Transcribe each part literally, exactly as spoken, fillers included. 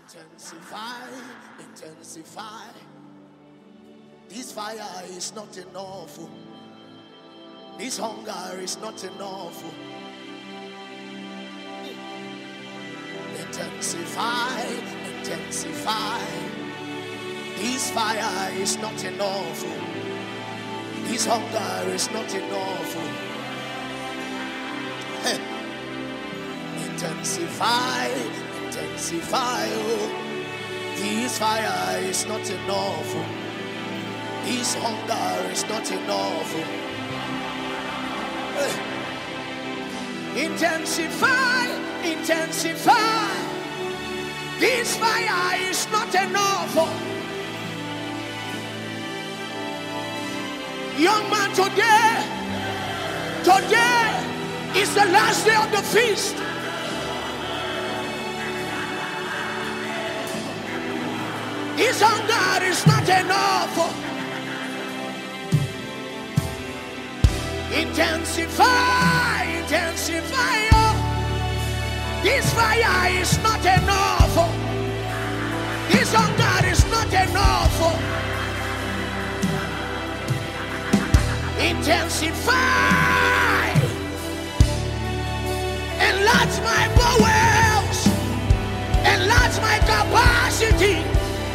Intensify, intensify. This fire is not enough. This hunger is not enough. Intensify, intensify. This fire is not enough. This hunger is not enough. Intensify, intensify. Oh. This fire is not enough. This hunger is not enough. Intensify, intensify. This fire is not enough. Young man, today, today is the last day of the feast. This hunger is not enough. Intensify, intensify. Oh. This fire is not enough. This hunger is not enough. Intensify. Enlarge my bowels. Enlarge my capacity.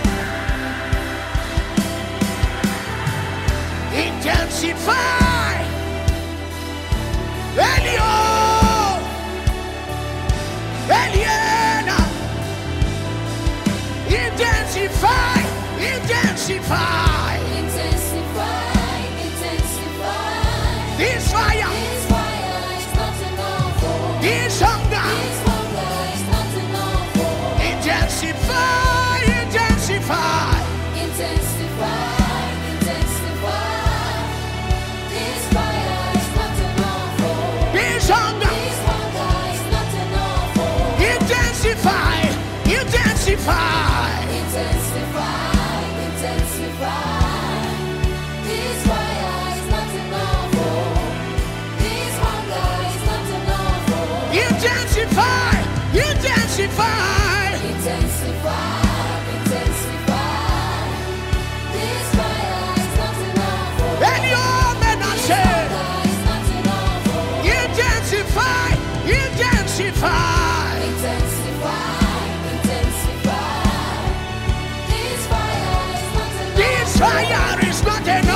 Intensify. Elio. Eliana. Intensify. Intensify. Intensify. Intensify. This fire. This fire is not enough. This hunger. This hunger is not enough. Intensify. Intensify. Intensify. Intensify, intensify, intensify, intensify. This fire is not enough. This hunger is not enough. Intensify, intensify, intensify, intensify. This fire is not enough. And your men are saying, intensify, intensify. Intensify, intensify. This fire is not enough. This fire is not enough.